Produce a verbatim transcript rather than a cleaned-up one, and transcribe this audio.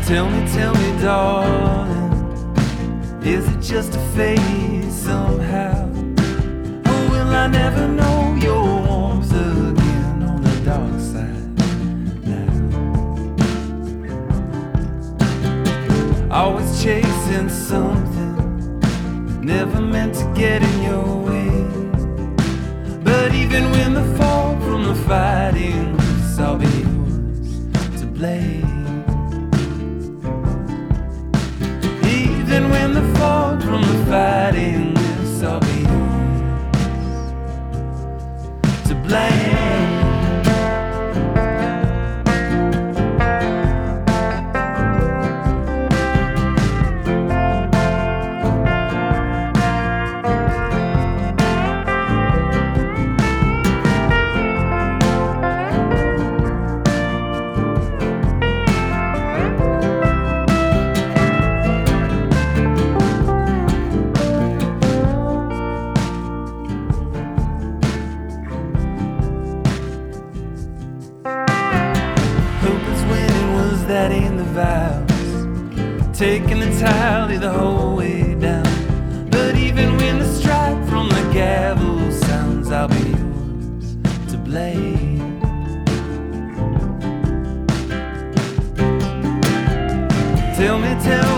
Tell me, tell me, darling, is it just a phase somehow? Or will I never know your warmth again on the dark side now? Always chasing something, never meant to get in your way. But even when the fall from the fighting, I'll be yours to blame. Even when the fall from the fighting is, I'll be yours to blame. That ain't the vows, taking the tally the whole way down. But even when the strike from the gavel sounds, I'll be yours to blame. Tell me, tell